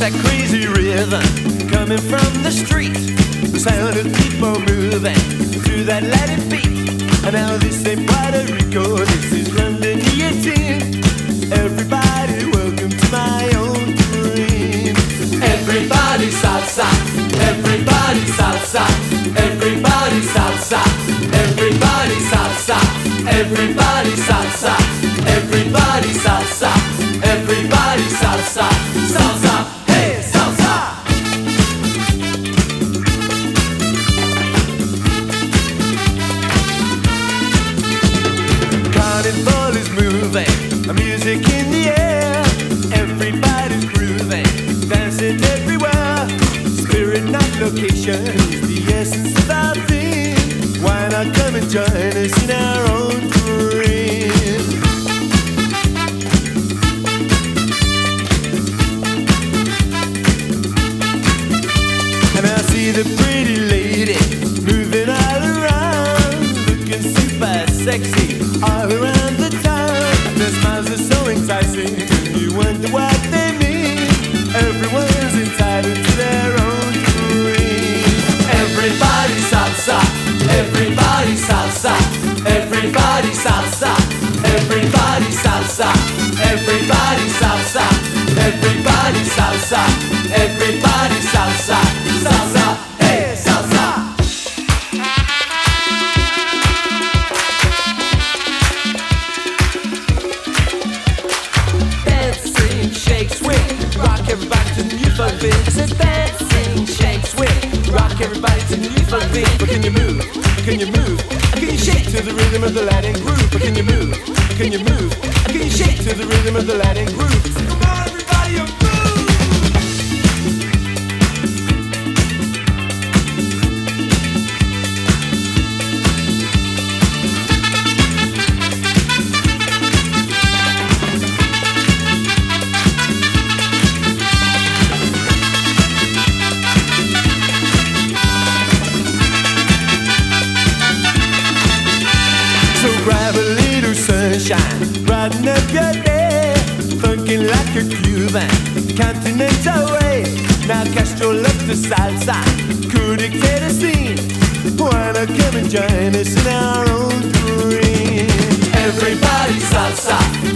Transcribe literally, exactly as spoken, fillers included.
that crazy rhythm coming from the street. The sound of people moving to that Latin beat. And now this ain't Puerto Rico, this is London E eighteen. Everybody, welcome to my own dream. Everybody salsa, everybody salsa, everybody salsa, everybody salsa, everybody salsa, everybody salsa, everybody salsa, salsa, hey salsa. Carnival is moving, music in the air. Everybody's grooving, dancing everywhere. Spirit night location is the essence of our theme. Why not come and join us in our own dream? And I see the pretty lady moving all around, looking super sexy all around the town. Their smiles are so enticing, and you wonder what they mean. Everyone's entitled to their own dream. Everybody salsa, everybody salsa, everybody salsa, everybody salsa, everybody salsa, everybody salsa, everybody salsa, salsa, hey salsa. Dancing, shake, swing, rock everybody to the new funk beat. I said dancing, shake, swing, rock everybody to the new funk beat. But can you move? Can you move? Can you shake to the rhythm of the Latin groove? But can you move? Can you move? Can you shake to the rhythm of the Latin groove? Come on, everybody, you move! So grab a little sunshine, brighten up your day, funkin' like a Cuban, continental way. Now Castro love the salsa, could dictate a scene. Why not come and join us in our own dream? Everybody salsa,